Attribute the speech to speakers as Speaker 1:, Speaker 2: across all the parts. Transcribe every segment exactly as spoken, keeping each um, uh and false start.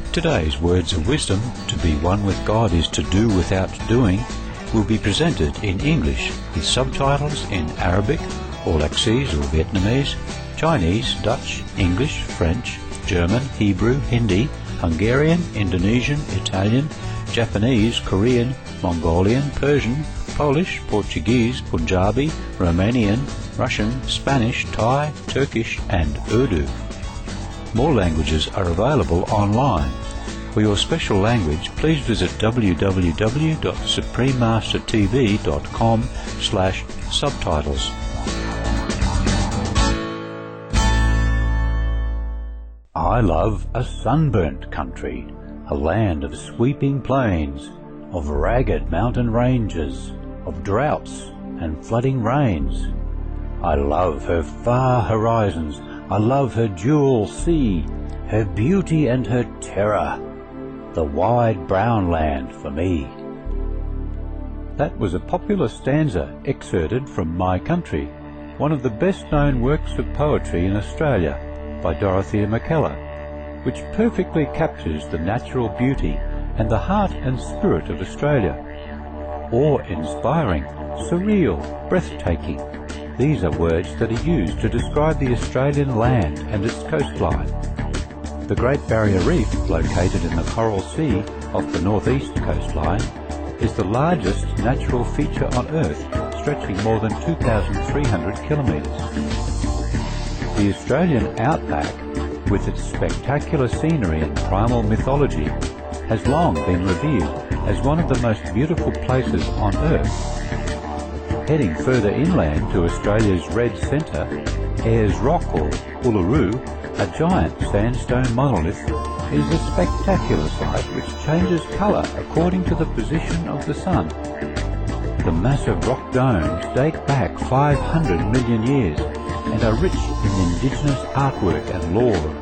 Speaker 1: Today's Words of Wisdom, to be one with God is to do without doing, will be presented in English with subtitles in Arabic, Aulacese or Vietnamese, Chinese, Dutch, English, French, German, Hebrew, Hindi, Hungarian, Indonesian, Italian, Japanese, Korean, Mongolian, Persian, Polish, Portuguese, Punjabi, Romanian, Russian, Spanish, Thai, Turkish and Urdu. More languages are available online. For your special language, please visit w w w dot supreme master t v dot com slash subtitles. I love a sunburnt country, a land of sweeping plains, of ragged mountain ranges, of droughts and flooding rains. I love her far horizons, I love her jewel sea, her beauty and her terror, the wide brown land for me. That was a popular stanza excerpted from My Country, one of the best-known works of poetry in Australia by Dorothea Mackellar, which perfectly captures the natural beauty and the heart and spirit of Australia. Awe-inspiring, surreal, breathtaking. These are words that are used to describe the Australian land and its coastline. The Great Barrier Reef, located in the Coral Sea off the northeast coastline, is the largest natural feature on Earth, stretching more than two thousand three hundred kilometres. The Australian outback, with its spectacular scenery and primal mythology, has long been revered as one of the most beautiful places on Earth. Heading further inland to Australia's Red Centre, Ayers Rock or Uluru, a giant sandstone monolith, is a spectacular sight which changes colour according to the position of the sun. The massive rock domes date back five hundred million years and are rich in indigenous artwork and lore.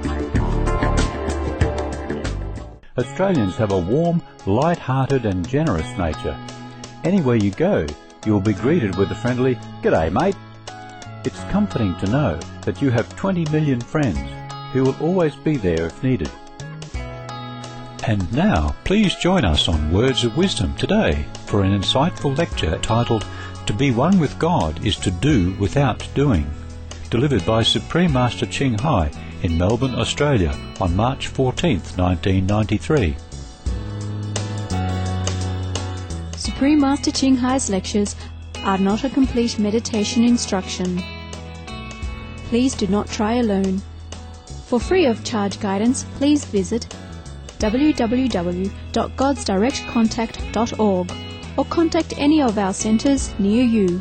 Speaker 1: Australians have a warm, light-hearted and generous nature. Anywhere you go, you'll be greeted with a friendly, "G'day, mate." It's comforting to know that you have twenty million friends who will always be there if needed. And now, please join us on Words of Wisdom today for an insightful lecture titled, To be One with God is to Do Without Doing, delivered by Supreme Master Ching Hai in Melbourne, Australia on March fourteenth, nineteen ninety-three.
Speaker 2: Supreme Master Ching Hai's lectures are not a complete meditation instruction. Please do not try alone. For free of charge guidance, please visit w w w dot gods direct contact dot org or contact any of our centres near you.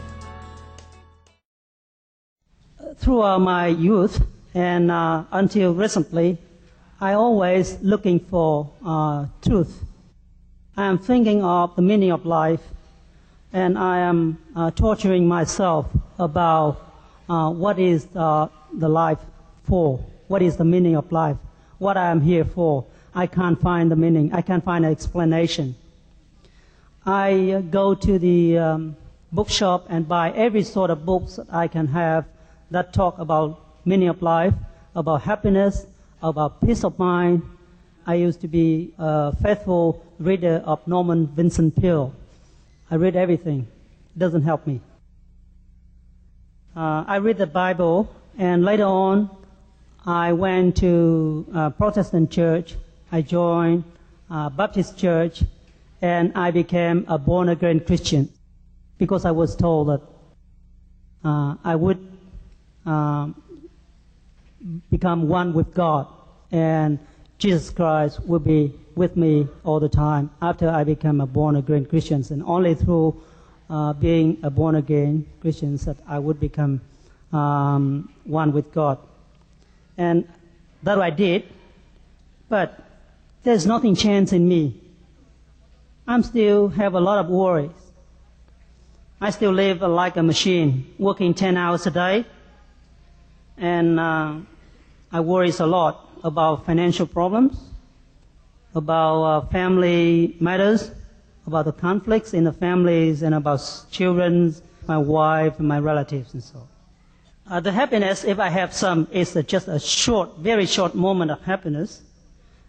Speaker 3: Throughout my youth and uh, until recently, I always looking for uh, truth. I am thinking of the meaning of life, and I am uh, torturing myself about uh, what is uh, the life for, what is the meaning of life, what I am here for. I can't find the meaning. I can't find an explanation. I uh, go to the um, bookshop and buy every sort of books that I can have that talk about meaning of life, about happiness, about peace of mind. I used to be a faithful reader of Norman Vincent Peale. I read everything. It doesn't help me. Uh, I read the Bible, and later on, I went to a Protestant church. I joined a Baptist church, and I became a born-again Christian because I was told that uh, I would uh, become one with God, and Jesus Christ will be with me all the time after I become a born-again Christian. And only through uh, being a born-again Christian that I would become um, one with God. And that I did, but there's nothing changed in me. I still have a lot of worries. I still live like a machine, working ten hours a day, and uh, I worry a lot about financial problems, about uh, family matters, about the conflicts in the families, and about children, my wife, and my relatives, and so on. Uh, the happiness, if I have some, is uh, just a short, very short moment of happiness.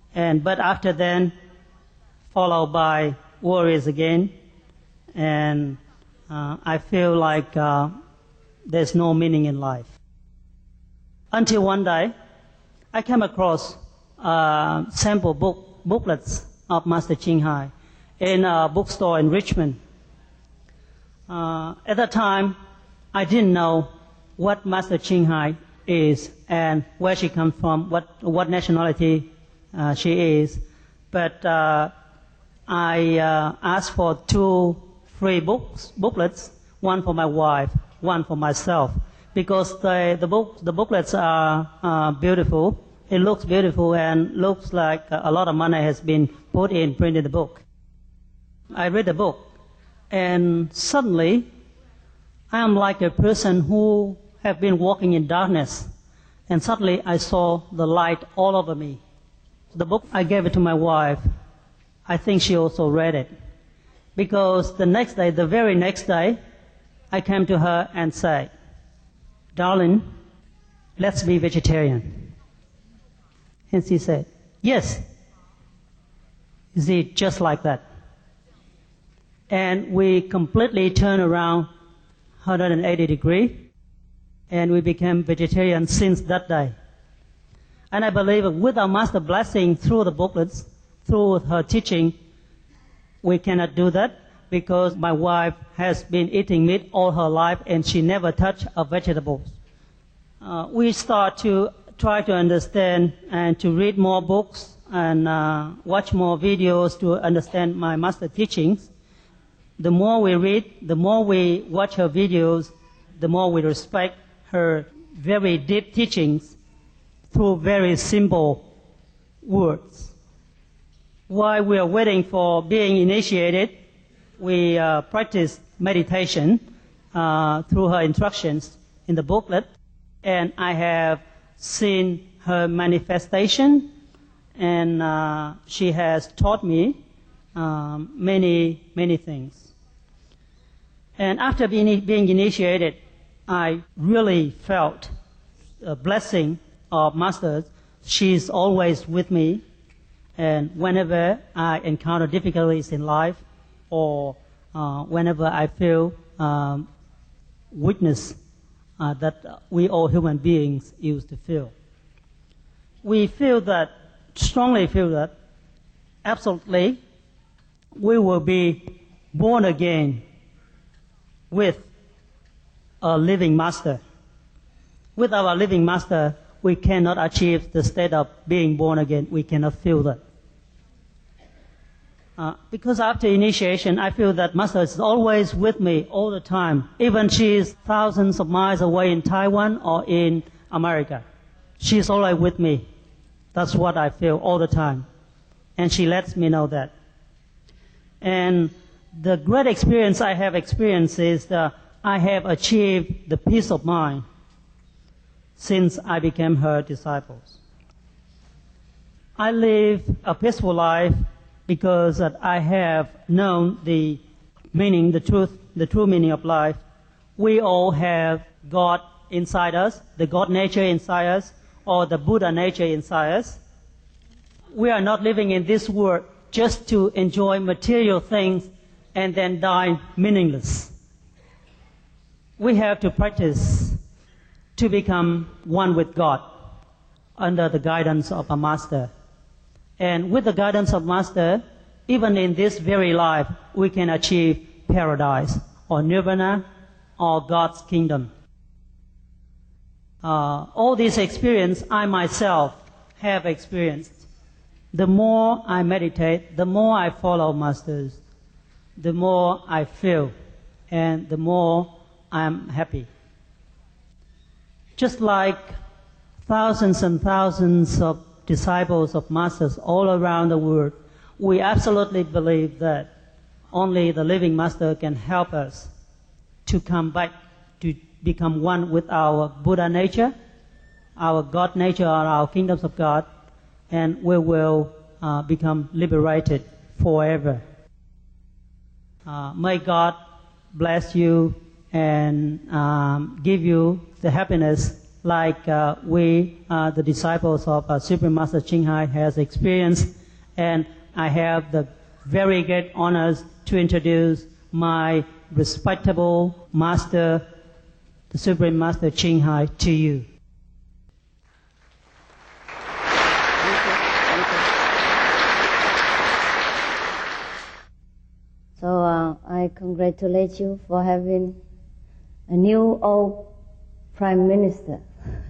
Speaker 3: and but after then, followed by worries again, and uh, I feel like uh, there's no meaning in life. Until one day, I came across uh, sample book booklets of Master Ching Hai in a bookstore in Richmond. Uh, at that time, I didn't know what Master Ching Hai is and where she comes from, what what nationality uh, she is. But uh, I uh, asked for two free books, booklets, one for my wife, one for myself, because the the book the booklets are uh, beautiful. It looks beautiful and looks like a lot of money has been put in printing the book. I read the book, and suddenly I am like a person who have been walking in darkness, and suddenly I saw the light all over me. The book, I gave it to my wife. I think she also read it, because the next day, the very next day, I came to her and said, "Darling, let's be vegetarian." And she said, "Yes." You see, just like that. And we completely turned around one hundred eighty degrees, and we became vegetarian since that day. And I believe with our Master blessing through the booklets, through her teaching, we cannot do that, because my wife has been eating meat all her life and she never touched a vegetables. Uh, we start to try to understand and to read more books and uh, watch more videos to understand my Master teachings. The more we read, the more we watch her videos, the more we respect her very deep teachings through very simple words. While we are waiting for being initiated, we uh, practice meditation uh, through her instructions in the booklet, and I have seen her manifestation, and uh, she has taught me um, many, many things. And after being, being initiated, I really felt a blessing of Master. She's always with me, and whenever I encounter difficulties in life, or uh, whenever I feel um, weakness uh, that we all human beings used to feel, we feel that, strongly feel that, absolutely, we will be born again with a living Master. With our living Master, we cannot achieve the state of being born again. We cannot feel that. Uh, because after initiation, I feel that Master is always with me all the time. Even she is thousands of miles away in Taiwan or in America. She is always with me. That's what I feel all the time. And she lets me know that. And the great experience I have experienced is that I have achieved the peace of mind since I became her disciples. I live a peaceful life because that I have known the meaning, the truth, the true meaning of life. We all have God inside us, the God nature inside us, or the Buddha nature inside us. We are not living in this world just to enjoy material things and then die meaningless. We have to practice to become one with God under the guidance of a Master. And with the guidance of Master, even in this very life, we can achieve paradise or nirvana or God's kingdom. Uh, all this experience I myself have experienced. The more I meditate, the more I follow Masters, the more I feel, and the more I'm happy. Just like thousands and thousands of disciples of Masters all around the world, we absolutely believe that only the living Master can help us to come back to become one with our Buddha nature, our God nature, or our kingdoms of God, and we will uh, become liberated forever. Uh, may God bless you and um, give you the happiness like uh, we, uh, the disciples of uh, Supreme Master Ching Hai, has experienced. And I have the very great honors to introduce my respectable master, the Supreme Master Ching Hai, to you.
Speaker 4: So uh, I congratulate you for having a new old Prime Minister.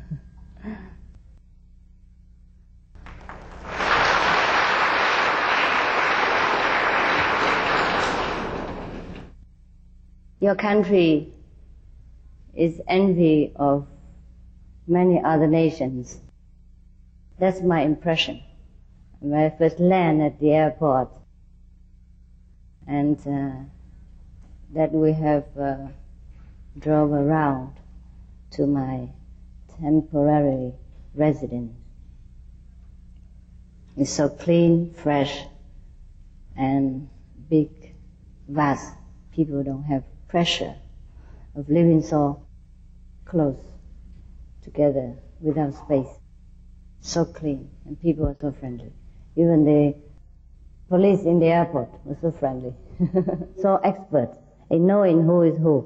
Speaker 4: Your country is envy of many other nations. That's my impression. When I first land at the airport, and uh, that we have uh, drove around to my temporary residence. It's so clean, fresh, and big, vast. People don't have pressure of living so close together without space. So clean, and people are so friendly. Even the police in the airport were so friendly, so expert in knowing who is who.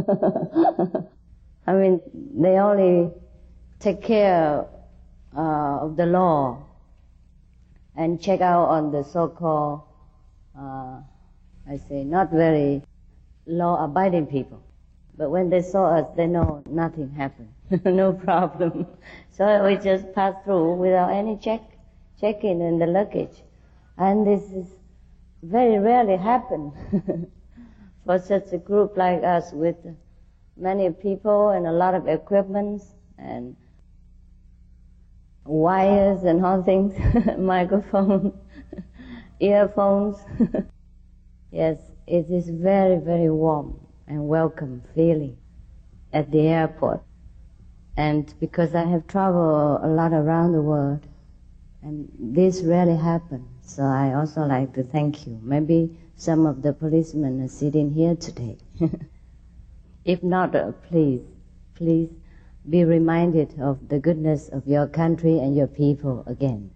Speaker 4: I mean, they only take care uh, of the law and check out on the so-called, uh, I say, not very law-abiding people. But when they saw us, they know nothing happened, no problem. So we just passed through without any check, check-in in the luggage. And this is very rarely happen for such a group like us with many people and a lot of equipment and wires and all things, microphone, earphones. Yes, it is very, very warm and welcome feeling at the airport. And because I have traveled a lot around the world, and this rarely happens, so I also like to thank you. Maybe some of the policemen are sitting here today. If not, uh, please, please be reminded of the goodness of your country and your people again.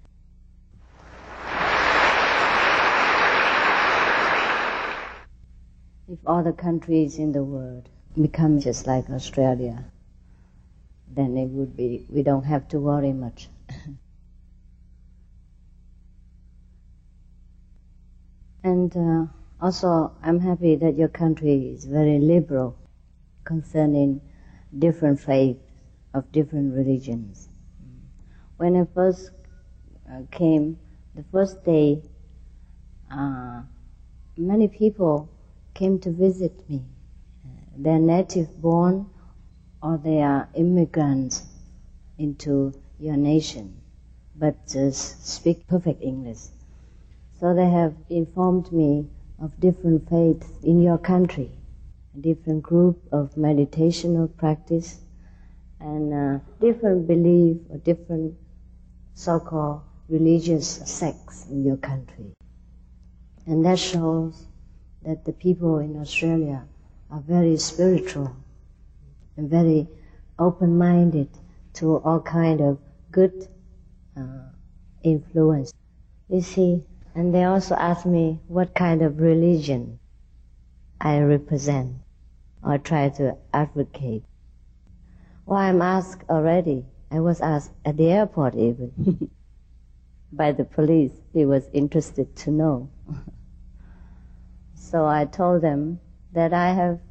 Speaker 4: If all the countries in the world become just like Australia, then it would be, we don't have to worry much. And uh, also, I'm happy that your country is very liberal concerning different faiths of different religions. When I first uh, came, the first day, uh, many people came to visit me. They're native born or they are immigrants into your nation, but uh, speak perfect English. So they have informed me of different faiths in your country, a different group of meditational practice, and uh, different belief or different so-called religious sects in your country. And that shows that the people in Australia are very spiritual and very open-minded to all kind of good uh, influence. You see, and they also asked me what kind of religion I represent or try to advocate. Well, I'm asked already. I was asked at the airport even by the police. He was interested to know. So I told them that I have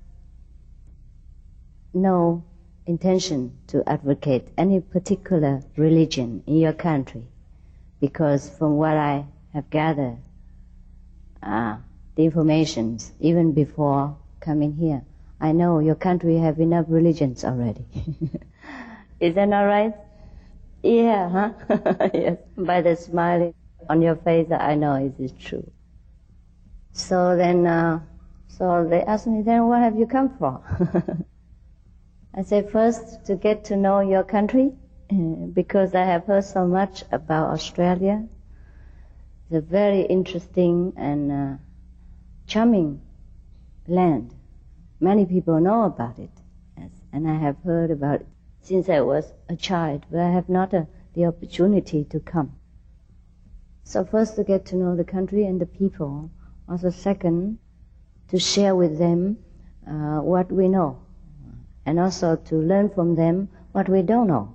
Speaker 4: no intention to advocate any particular religion in your country, because from what I have gathered, uh, the information, even before coming here, I know your country have enough religions already. Is that not right? Yeah, huh? Yes. By the smiling on your face, I know it is true. So then, uh, so they asked me, then what have you come for? I said, first, to get to know your country, because I have heard so much about Australia. It's a very interesting and uh, charming land. Many people know about it, yes, and I have heard about since I was a child, but I have not uh, the opportunity to come. So first to get to know the country and the people. Also second, to share with them uh, what we know. And also to learn from them what we don't know.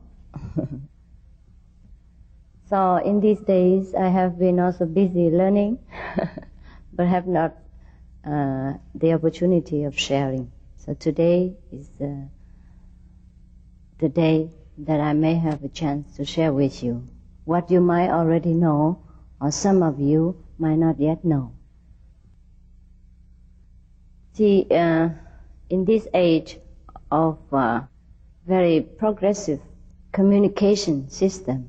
Speaker 4: So in these days I have been also busy learning, but have not uh, the opportunity of sharing. So today is uh, the day that I may have a chance to share with you what you might already know, or some of you might not yet know. See, uh, in this age of uh, very progressive communication system,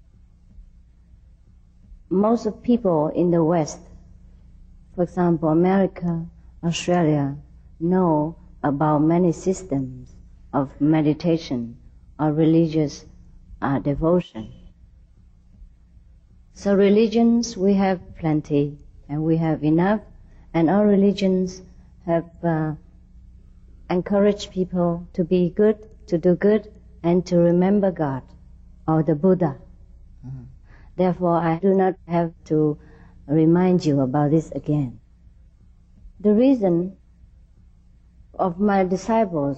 Speaker 4: most of people in the West, for example, America, Australia, know about many systems of meditation or religious uh, devotion. So religions we have plenty, and we have enough, and all religions have uh, encouraged people to be good, to do good, and to remember God or the Buddha. Mm-hmm. Therefore, I do not have to remind you about this again. The reason of my disciples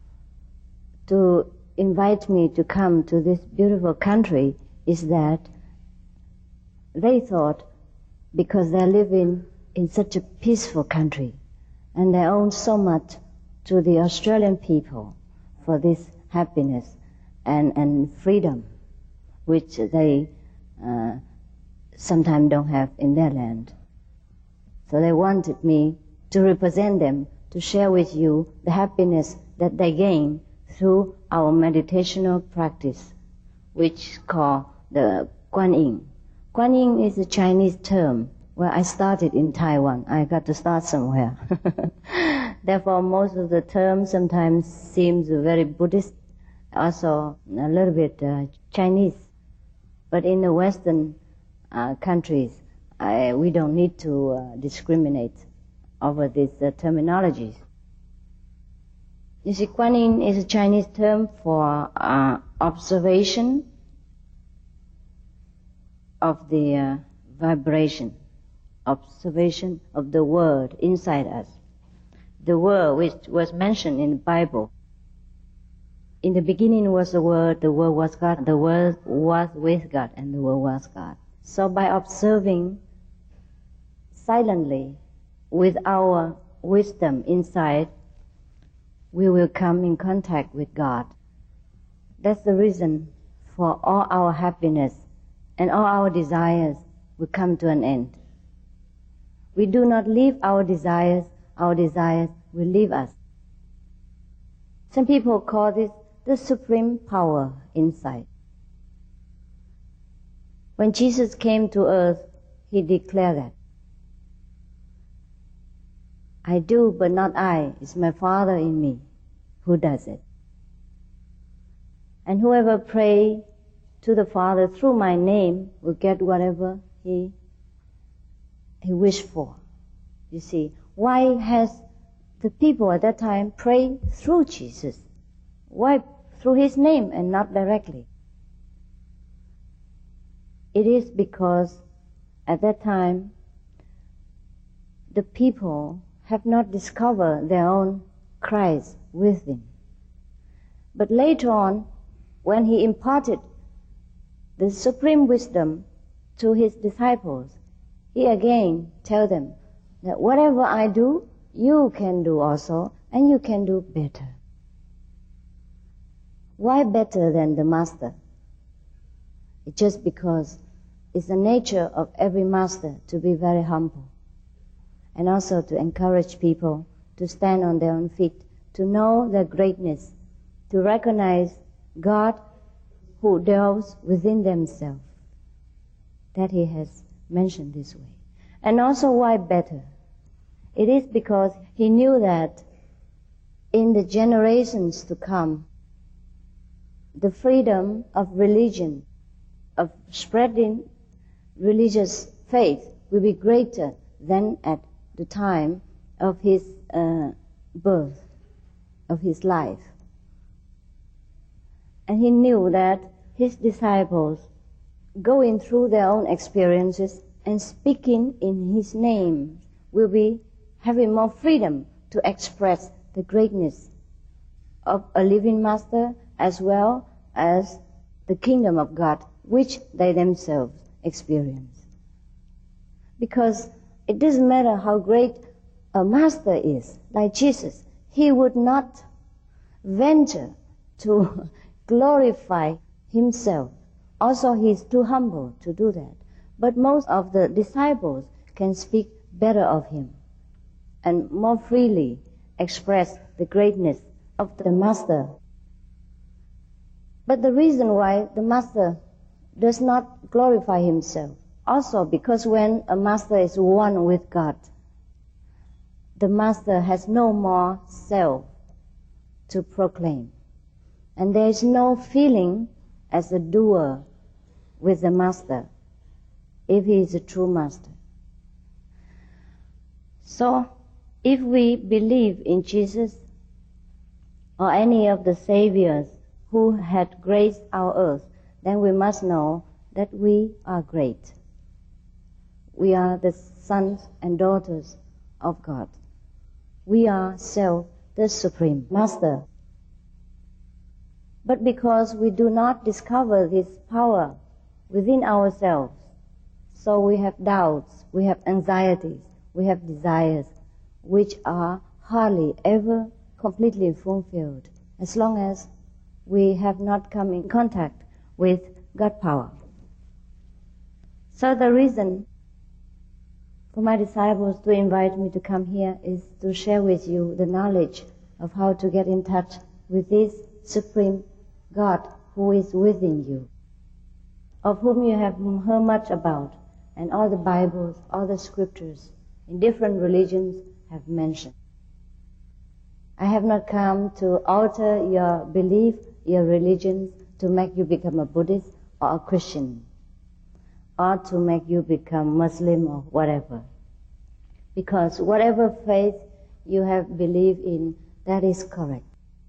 Speaker 4: to invite me to come to this beautiful country is that they thought, because they're living in such a peaceful country, and they owe so much to the Australian people for this happiness and, and freedom, which they uh, sometimes don't have in their land. So they wanted me to represent them, to share with you the happiness that they gain through our meditational practice, which is called the Kuan Yin. Kuan Yin is a Chinese term. Well, I started in Taiwan. I got to start somewhere. Therefore, most of the terms sometimes seems very Buddhist, also a little bit uh, Chinese. But in the Western uh, countries, I, we don't need to uh, discriminate over these uh, terminologies. You see, Kuan Yin is a Chinese term for uh, observation of the uh, vibration, observation of the word inside us. The word which was mentioned in the Bible. In the beginning was the Word, the Word was God, the Word was with God, and the Word was God. So by observing silently with our wisdom inside, we will come in contact with God. That's the reason for all our happiness and all our desires will come to an end. We do not leave our desires, our desires will leave us. Some people call this the supreme power inside. When Jesus came to earth, he declared that. I do, but not I. It's my Father in me who does it. And whoever prays to the Father through my name will get whatever he he wished for. You see, why has the people at that time prayed through Jesus? Why through his name and not directly? It is because at that time the people have not discovered their own Christ within. But later on, when he imparted the supreme wisdom to his disciples, he again tells them that whatever I do, you can do also, and you can do better. Why better than the master? It's just because it's the nature of every master to be very humble, and also to encourage people to stand on their own feet, to know their greatness, to recognize God who dwells within themselves. That he has mentioned this way. And also why better? It is because he knew that in the generations to come, the freedom of religion, of spreading religious faith will be greater than at the time of his uh, birth, of his life. And he knew that his disciples, going through their own experiences and speaking in his name, will be having more freedom to express the greatness of a living master as well as the kingdom of God, which they themselves experience. Because it doesn't matter how great a master is, like Jesus, he would not venture to glorify himself. Also, he is too humble to do that. But most of the disciples can speak better of him and more freely express the greatness of the master. But the reason why the master does not glorify himself, also because when a master is one with God, the master has no more self to proclaim. And there is no feeling as a doer with the master, if he is a true master. So, if we believe in Jesus or any of the saviors who had graced our earth, then we must know that we are great. We are the sons and daughters of God. We are self, the Supreme Master. But because we do not discover this power within ourselves, so we have doubts, we have anxieties, we have desires, which are hardly ever completely fulfilled, as long as we have not come in contact with God power. So the reason for my disciples to invite me to come here is to share with you the knowledge of how to get in touch with this Supreme God who is within you, of whom you have heard much about, and all the Bibles, all the scriptures in different religions have mentioned. I have not come to alter your belief, your religions, to make you become a Buddhist or a Christian, or to make you become Muslim or whatever. Because whatever faith you have believed in, that is correct.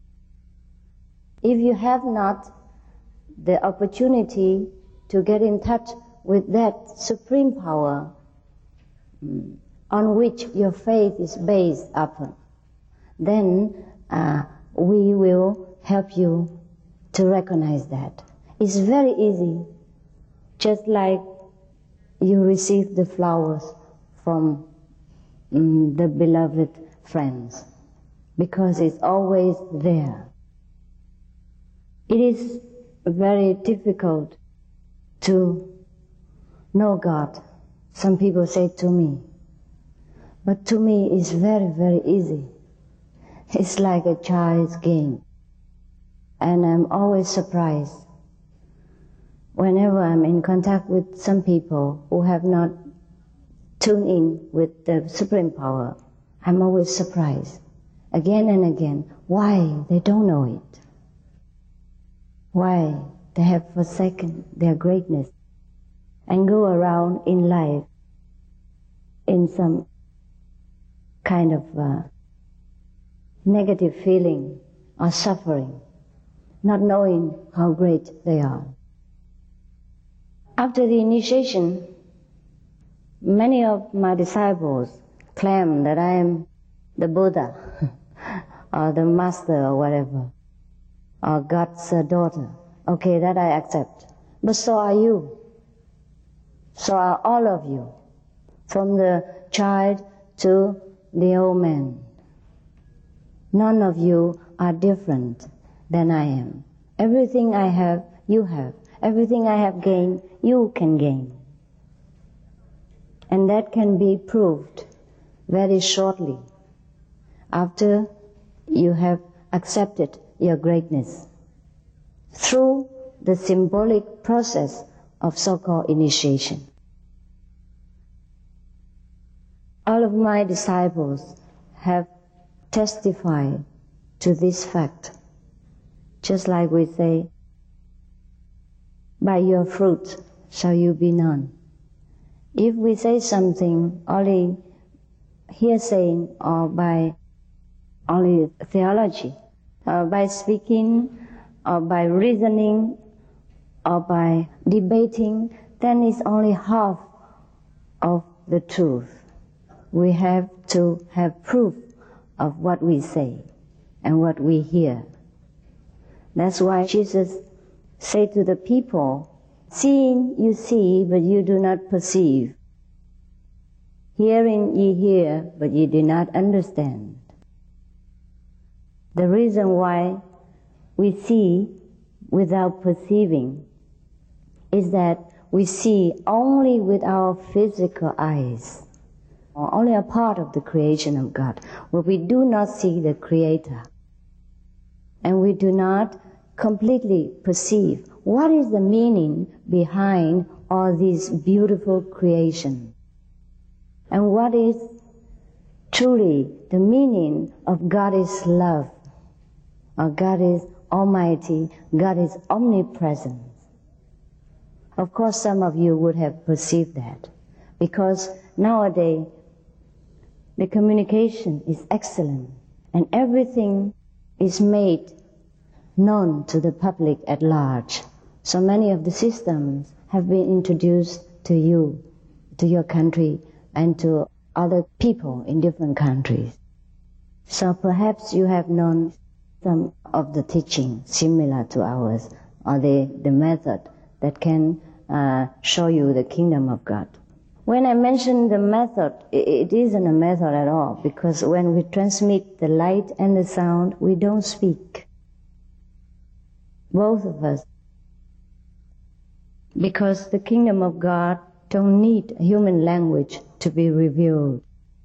Speaker 4: If you have not the opportunity to get in touch with that supreme power mm, on which your faith is based upon, then uh, we will help you to recognize that. It's very easy, just like you receive the flowers from mm, the beloved friends, because it's always there. It is very difficult to know God, some people say to me. But to me it's very, very easy. It's like a child's game. And I'm always surprised whenever I'm in contact with some people who have not tuned in with the Supreme Power. I'm always surprised, again and again, why they don't know it. Why they have forsaken their greatness and go around in life in some kind of uh, negative feeling or suffering, not knowing how great they are. After the initiation, many of my disciples claim that I am the Buddha or the Master or whatever, or God's daughter. Okay, that I accept. But so are you. So are all of you, from the child to the old man. None of you are different than I am. Everything I have, you have. Everything I have gained, you can gain. And that can be proved very shortly after you have accepted your greatness through the symbolic process of so-called initiation. All of my disciples have testified to this fact, just like we say, by your fruit shall you be known. If we say something only hearsay or by only theology, uh, by speaking or by reasoning, or by debating, then it's only half of the truth. We have to have proof of what we say and what we hear. That's why Jesus said to the people, seeing you see, but you do not perceive. Hearing ye hear, but ye do not understand. The reason why we see without perceiving is that we see only with our physical eyes, or only a part of the creation of God, where we do not see the Creator. And we do not completely perceive what is the meaning behind all this beautiful creation. And what is truly the meaning of God is love, or God is almighty, God is omnipresent. Of course, some of you would have perceived that, because nowadays the communication is excellent and everything is made known to the public at large. So many of the systems have been introduced to you, to your country, and to other people in different countries. So perhaps you have known some of the teaching similar to ours, or the, the method that can uh, show you the kingdom of God. When I mention the method, it isn't a method at all, because when we transmit the light and the sound, we don't speak. Both of us. Because the kingdom of God don't need human language to be revealed.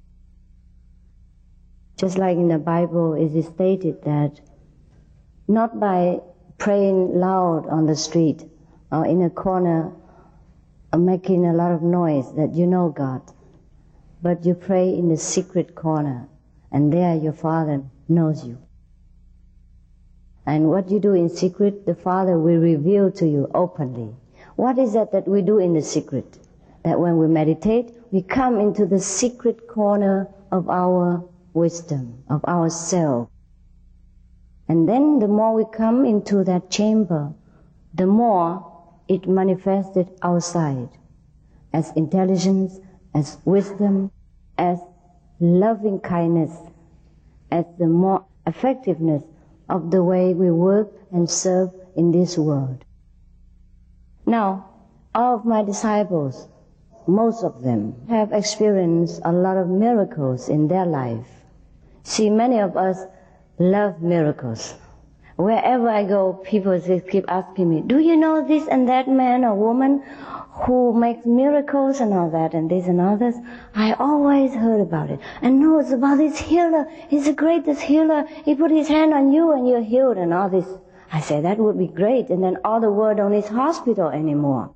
Speaker 4: Just like in the Bible, it is stated that not by praying loud on the street or in a corner or making a lot of noise that you know God, but you pray in the secret corner, and there your Father knows you. And what you do in secret, the Father will reveal to you openly. What is it that we do in the secret? That when we meditate, we come into the secret corner of our wisdom, of ourself. And then the more we come into that chamber, the more it manifested outside as intelligence, as wisdom, as loving kindness, as the more effectiveness of the way we work and serve in this world. Now, all of my disciples, most of them, have experienced a lot of miracles in their life. See, many of us love miracles. Wherever I go, people keep asking me, do you know this and that man or woman who makes miracles and all that and this and all this? I always heard about it. And no, it's about this healer. He's the greatest healer. He put his hand on you and you're healed and all this. I say, that would be great. And then all the word on his hospital anymore.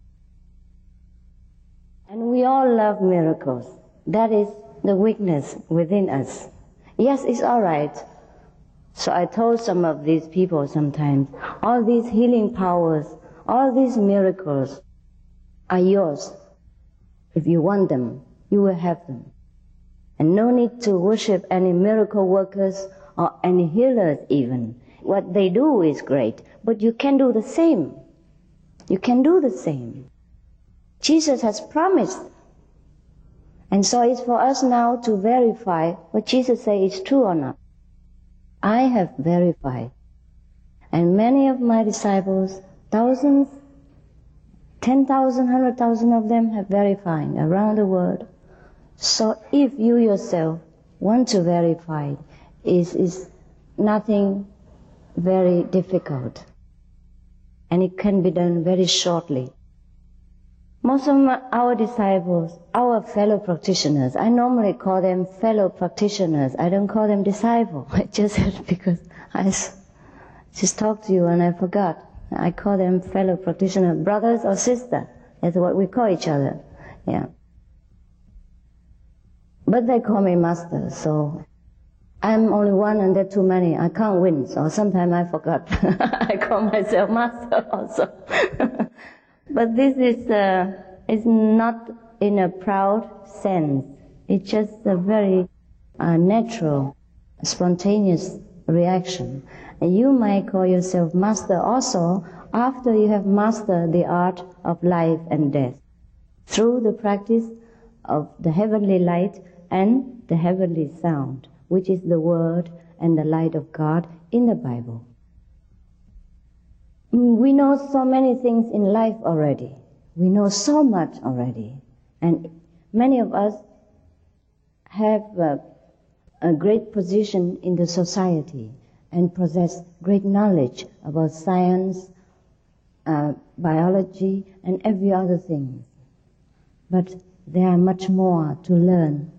Speaker 4: And we all love miracles. That is the weakness within us. Yes, it's all right. So I told some of these people sometimes, all these healing powers, all these miracles are yours. If you want them, you will have them. And no need to worship any miracle workers or any healers even. What they do is great, but you can do the same. You can do the same. Jesus has promised. And so it's for us now to verify what Jesus says is true or not. I have verified. And many of my disciples, thousands, ten thousand, one hundred thousand of them have verified around the world. So if you yourself want to verify, it is nothing very difficult. And it can be done very shortly. Most of my, our disciples, our fellow practitioners, I normally call them fellow practitioners. I don't call them disciples. I just said because I just talked to you and I forgot. I call them fellow practitioners, brothers or sisters. That's what we call each other. Yeah. But they call me master, so I'm only one and there are too many. I can't win, so sometimes I forgot. I call myself master also. But this is uh, is not in a proud sense. It's just a very uh, natural, spontaneous reaction. And you might call yourself master also after you have mastered the art of life and death through the practice of the heavenly light and the heavenly sound, which is the word and the light of God in the Bible. We know so many things in life already. We know so much already. And many of us have a, a great position in the society and possess great knowledge about science, uh, biology, and every other thing. But there are much more to learn.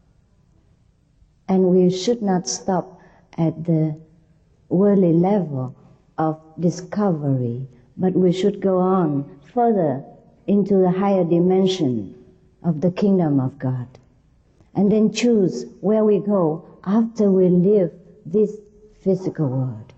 Speaker 4: And we should not stop at the worldly level of discovery, but we should go on further into the higher dimension of the kingdom of God. And then choose where we go after we leave this physical world.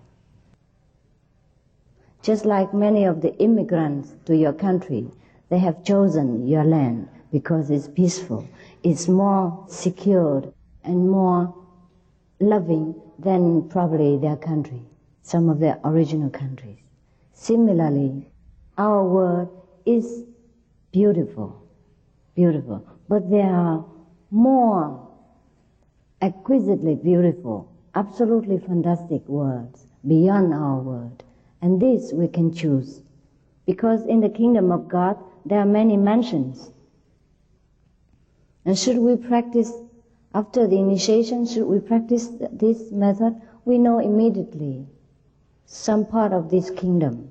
Speaker 4: Just like many of the immigrants to your country, they have chosen your land because it's peaceful, it's more secured and more loving than probably their country, some of their original countries. Similarly, our world is beautiful, beautiful, but there are more exquisitely beautiful, absolutely fantastic worlds beyond our world. And this we can choose. Because in the kingdom of God, there are many mansions. And should we practice, after the initiation, should we practice this method, we know immediately some part of this kingdom.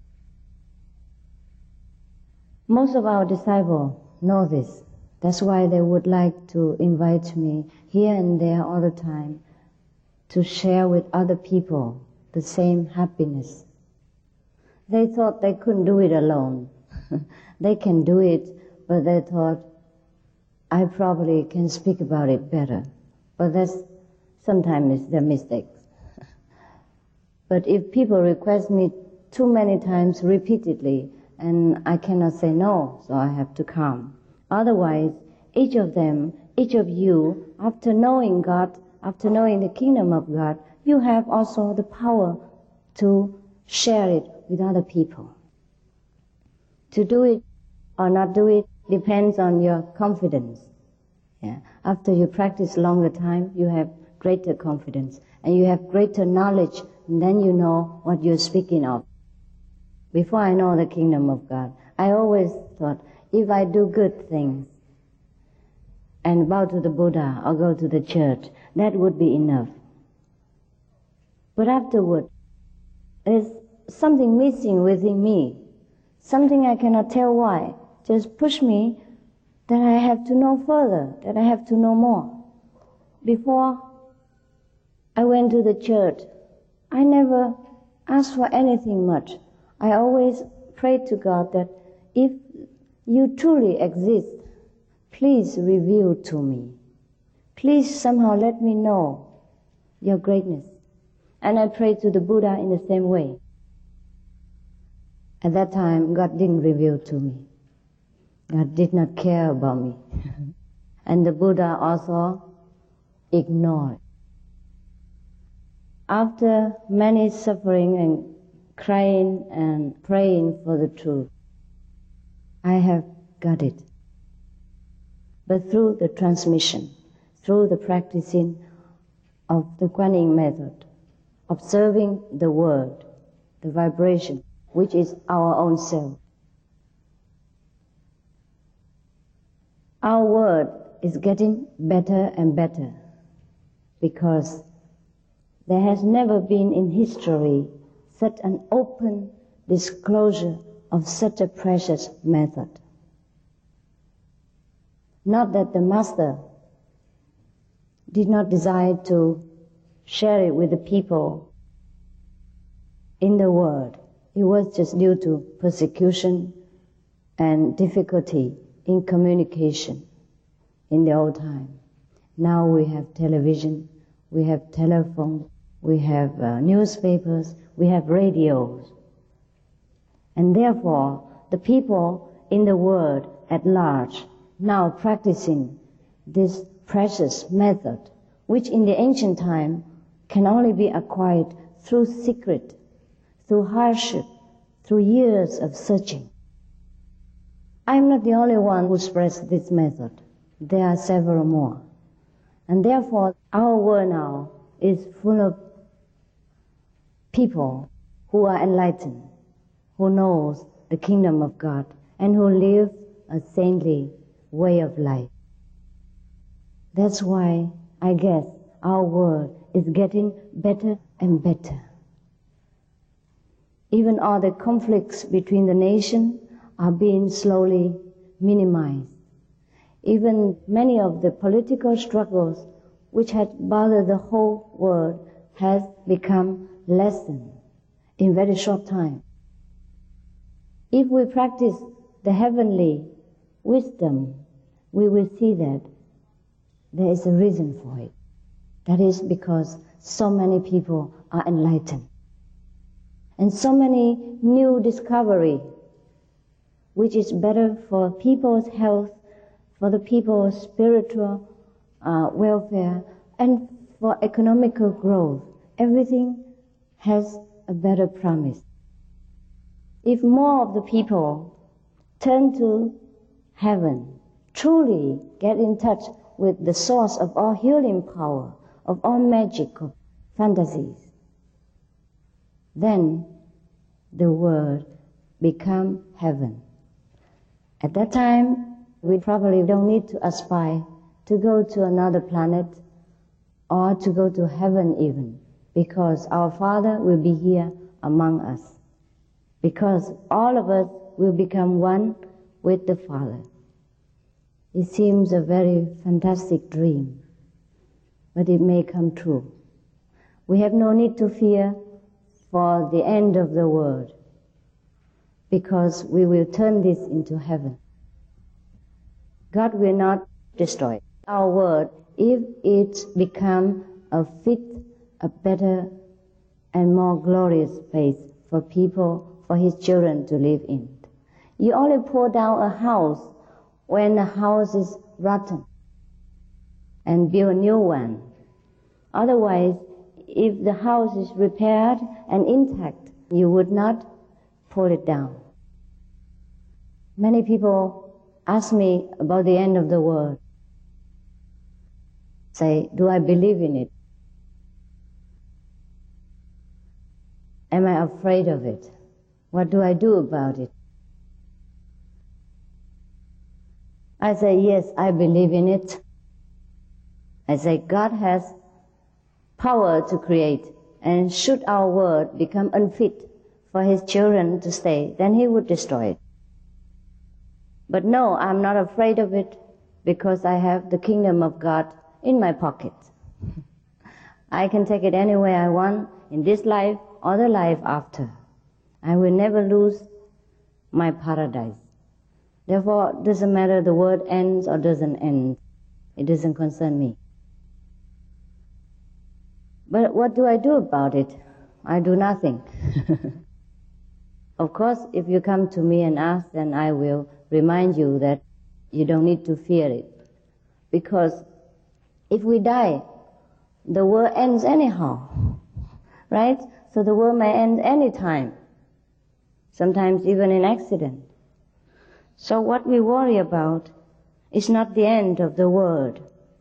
Speaker 4: Most of our disciples know this. That's why they would like to invite me here and there all the time to share with other people the same happiness. They thought they couldn't do it alone. They can do it, but they thought, I probably can speak about it better. But that's sometimes their mistakes. But if people request me too many times repeatedly, and I cannot say no, so I have to come. Otherwise, each of them, each of you, after knowing God, after knowing the kingdom of God, you have also the power to share it with other people. To do it or not do it depends on your confidence. Yeah. After you practice longer time, you have greater confidence and you have greater knowledge, and then you know what you're speaking of. Before I know the kingdom of God, I always thought, if I do good things and bow to the Buddha or go to the church, that would be enough. But afterward, there's something missing within me, something I cannot tell why, just push me that I have to know further, that I have to know more. Before I went to the church, I never asked for anything much. I always prayed to God that if you truly exist, please reveal to me. Please somehow let me know your greatness. And I prayed to the Buddha in the same way. At that time, God didn't reveal to me. God did not care about me. And the Buddha also ignored. After many suffering and crying and praying for the truth, I have got it. But through the transmission, through the practicing of the Kuan Yin method, observing the word, the vibration, which is our own self. Our word is getting better and better because there has never been in history such an open disclosure of such a precious method. Not that the Master did not desire to share it with the people in the world. It was just due to persecution and difficulty in communication in the old time. Now we have television, we have telephone, we have uh, newspapers, we have radios. And therefore, the people in the world at large now practicing this precious method, which in the ancient time can only be acquired through secret, through hardship, through years of searching. I'm not the only one who spreads this method. There are several more. And therefore, our world now is full of people who are enlightened, who knows the kingdom of God, and who live a saintly way of life. That's why I guess our world is getting better and better. Even all the conflicts between the nations are being slowly minimized. Even many of the political struggles which had bothered the whole world has become lessened in very short time. If we practice the heavenly wisdom, we will see that there is a reason for it. That is because so many people are enlightened. And so many new discovery, which is better for people's health, for the people's spiritual uh, welfare, and for economical growth. Everything has a better promise. If more of the people turn to heaven, truly get in touch with the source of all healing power, of all magic, of fantasies, then the world become heaven. At that time, we probably don't need to aspire to go to another planet or to go to heaven even, because our Father will be here among us, because all of us will become one with the Father. It seems a very fantastic dream, but it may come true. We have no need to fear for the end of the world, because we will turn this into heaven. God will not destroy our world if it becomes a fit, a better and more glorious place for people, for His children to live in. You only pull down a house when the house is rotten and build a new one. Otherwise, if the house is repaired and intact, you would not pull it down. Many people ask me about the end of the world. Say, do I believe in it? Am I afraid of it? What do I do about it? I say, yes, I believe in it. I say, God has power to create, and should our world become unfit for His children to stay, then He would destroy it. But no, I'm not afraid of it, because I have the kingdom of God in my pocket. I can take it anywhere I want, in this life or the life after. I will never lose my paradise. Therefore, it doesn't matter the world ends or doesn't end. It doesn't concern me. But what do I do about it? I do nothing. Of course, if you come to me and ask, then I will remind you that you don't need to fear it. Because if we die, the world ends anyhow, right? So the world may end any time, sometimes even in accident. So what we worry about is not the end of the world,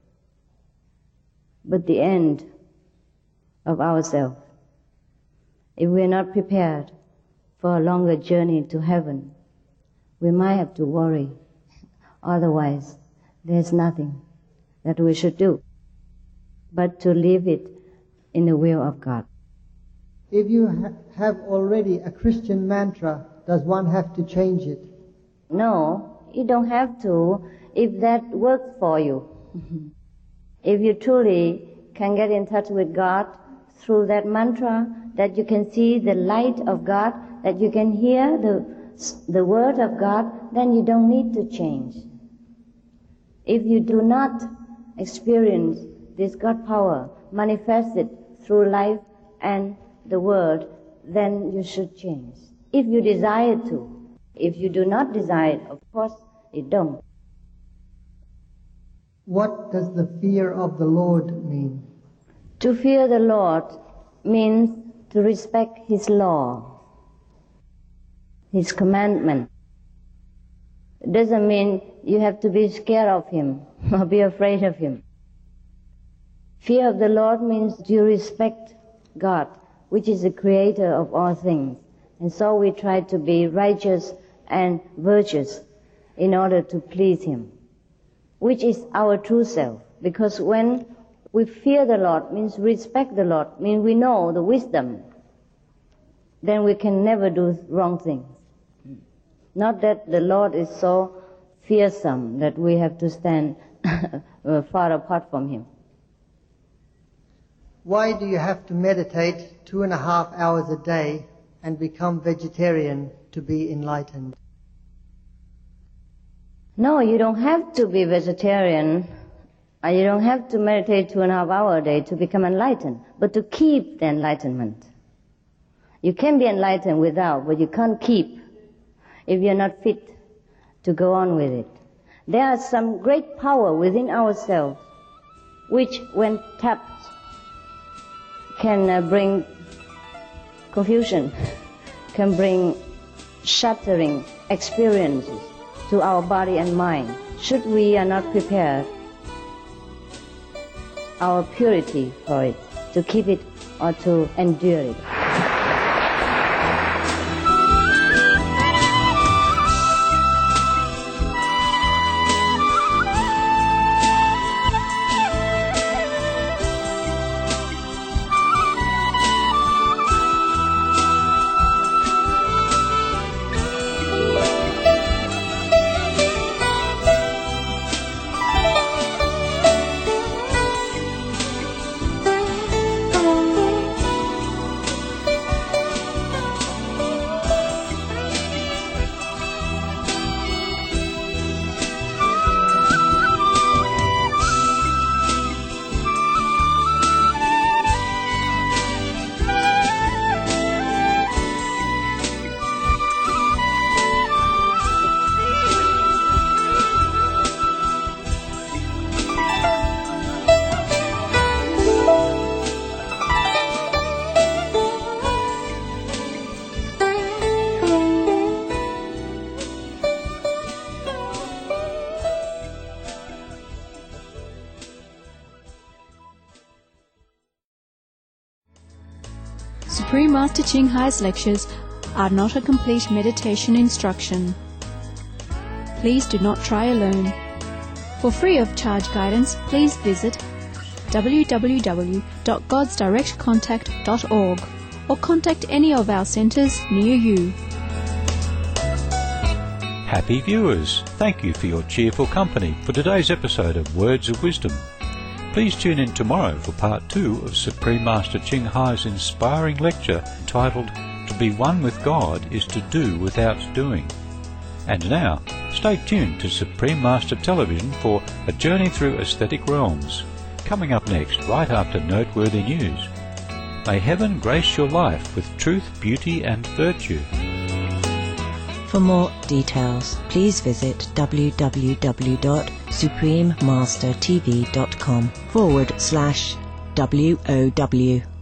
Speaker 4: but the end of ourselves. If we are not prepared for a longer journey to heaven, we might have to worry. Otherwise, there's nothing that we should do but to live it in the will of God.
Speaker 5: If you ha- have already a Christian mantra, does one have to change it?
Speaker 4: No, you don't have to if that works for you. If you truly can get in touch with God through that mantra, that you can see the light of God, that you can hear the, the word of God, then you don't need to change. If you do not experience this God power manifested through life and the word, then you should change. If you desire to. If you do not desire, of course, you don't.
Speaker 5: What does the fear of the Lord mean?
Speaker 4: To fear the Lord means to respect His law, His commandment. It doesn't mean you have to be scared of Him or be afraid of Him. Fear of the Lord means you respect God, which is the creator of all things. And so we try to be righteous and virtuous in order to please Him, which is our true self. Because when we fear the Lord, means respect the Lord, means we know the wisdom, then we can never do wrong things. Not that the Lord is so fearsome that we have to stand far apart from Him.
Speaker 5: Why do you have to meditate two and a half hours a day and become vegetarian to be enlightened?
Speaker 4: No, you don't have to be vegetarian. You don't have to meditate two and a half hours a day to become enlightened, but to keep the enlightenment. You can be enlightened without, but you can't keep if you're not fit to go on with it. There is some great power within ourselves which, when tapped, can uh, bring confusion, can bring shattering experiences to our body and mind. Should we are not prepared our purity for it, to keep it or to endure it.
Speaker 2: Supreme Master Ching Hai's lectures are not a complete meditation instruction. Please do not try alone. For free of charge guidance, please visit w w w dot gods direct contact dot org or contact any of our centres near you.
Speaker 1: Happy viewers, thank you for your cheerful company for today's episode of Words of Wisdom. Please tune in tomorrow for part two of Supreme Master Ching Hai's inspiring lecture titled To Be One with God is to Do Without Doing. And now, stay tuned to Supreme Master Television for a journey through aesthetic realms, coming up next right after noteworthy news. May heaven grace your life with truth, beauty and virtue.
Speaker 6: For more details, please visit w w w dot supreme master t v dot com forward slash W O W.